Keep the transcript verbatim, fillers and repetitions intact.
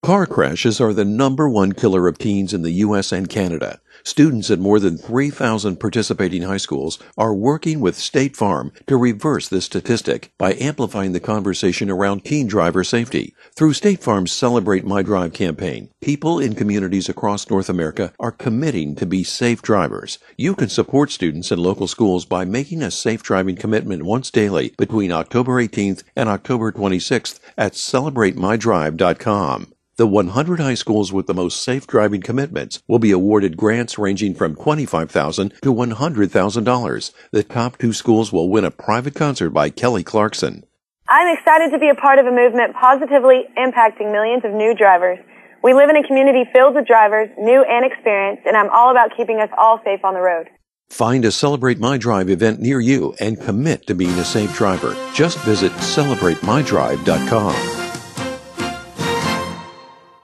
Car crashes are the number one killer of teens in the U S and Canada. Students at more than three thousand participating high schools are working with State Farm to reverse this statistic by amplifying the conversation around teen driver safety. Through State Farm's Celebrate My Drive campaign, people in communities across North America are committing to be safe drivers. You can support students in local schools by making a safe driving commitment once daily between October eighteenth and October twenty-sixth at celebrate my drive dot com. The one hundred high schools with the most safe driving commitments will be awarded grants ranging from twenty-five thousand dollars to one hundred thousand dollars. The top two schools will win a private concert by Kelly Clarkson. I'm excited to be a part of a movement positively impacting millions of new drivers. We live in a community filled with drivers, new and experienced, and I'm all about keeping us all safe on the road. Find a Celebrate My Drive event near you and commit to being a safe driver. Just visit celebrate my drive dot com.